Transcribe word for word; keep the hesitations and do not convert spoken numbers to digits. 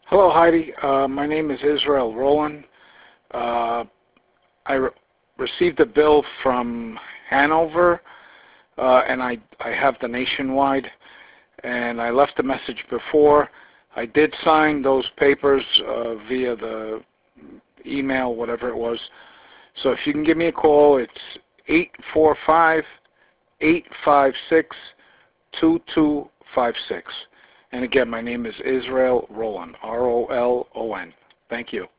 Hello, Heidi. Uh, my name is Israel Roland. Uh, I re received a bill from Hanover, uh, and I, I have the nationwide, and I left a message before. I did sign those papers uh, via the email, whatever it was. So if you can give me a call, it's eight four five, eight five six, two two five six. And again, my name is Israel Roland, R O L O N. Thank you.